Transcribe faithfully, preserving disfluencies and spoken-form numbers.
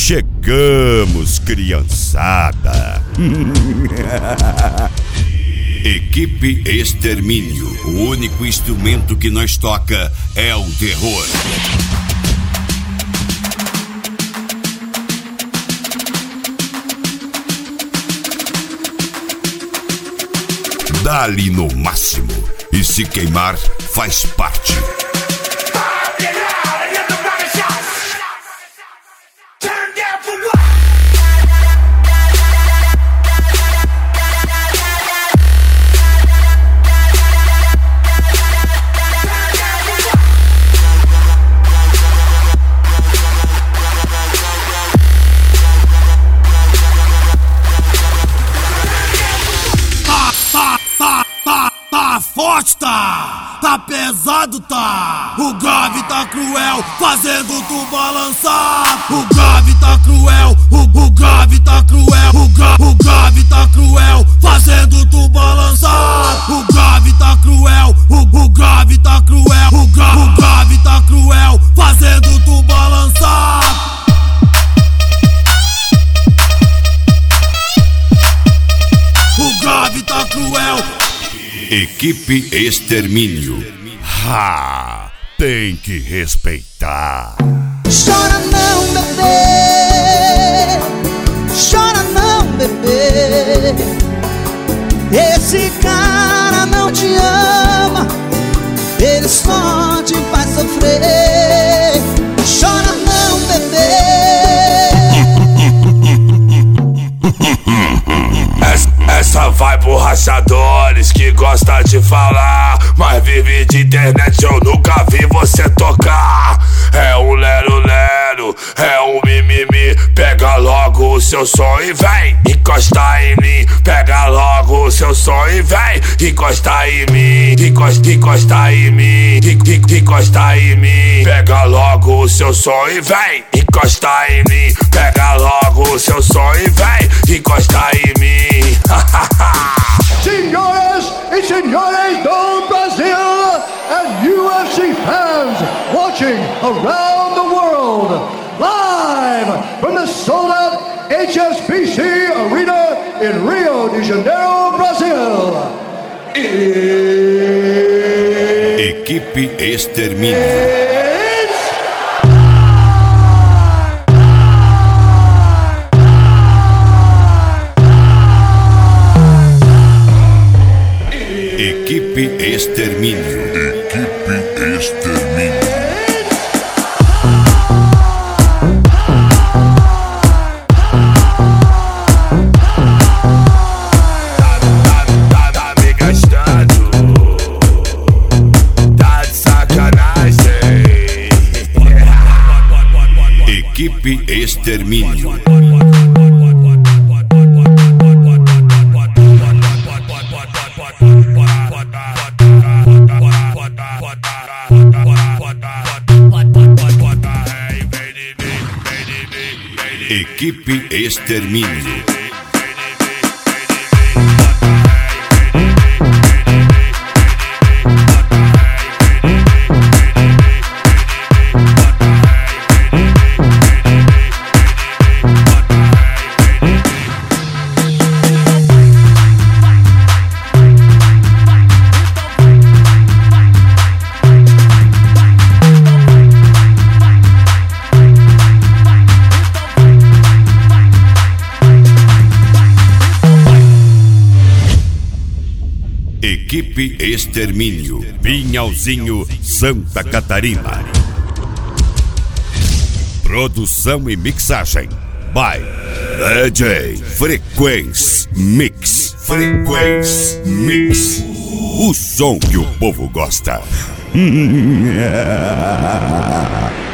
Chegamos, criançada. Equipe Extermínio. O único instrumento que nós toca é o terror. Dá-lhe no máximo. E se queimar, faz parte. Forte tá, tá pesado tá. O grave tá cruel, fazendo tu balançar. O grave tá cruel, o, o grave tá cruel. O, gra, o grave tá cruel, fazendo tu balançar. O grave tá cruel, o, o grave tá cruel. O, gra, o grave tá cruel, fazendo tu balançar. O grave tá cruel. Equipe Extermínio. Ha! Tem que respeitar. Chora não, bebê. Chora não, bebê. Esse cara não te ama. Ele só te faz sofrer. Chora não, bebê. Essa vai pro rachadores que gosta de falar, mas vive de internet, eu nunca vi você tocar. É um lero-lero, é um mimimi. Pega logo o seu som e vem encostar em mim. Pega logo o seu som e vem encostar em mim. Encosta, encosta em mim, encosta em mim. Pega logo o seu som e vem encostar em mim. Pega logo o seu som e vem encostar em mim. Senhoras e senhores do Brasil and U F C fans watching around the world, live from the sold-out H S B C Arena in Rio de Janeiro, Brazil. Equipe Extermínio. Equipe Extermínio. Equipe Extermínio. Tá, tá, tá, tá me gastando. Tá de sacanagem. Equipe Extermínio. Equipe Extermínio. Equipe Extermínio, Pinhalzinho, Santa Catarina. Produção e mixagem by D J Frequência Mix. Frequência Mix. O som que o povo gosta.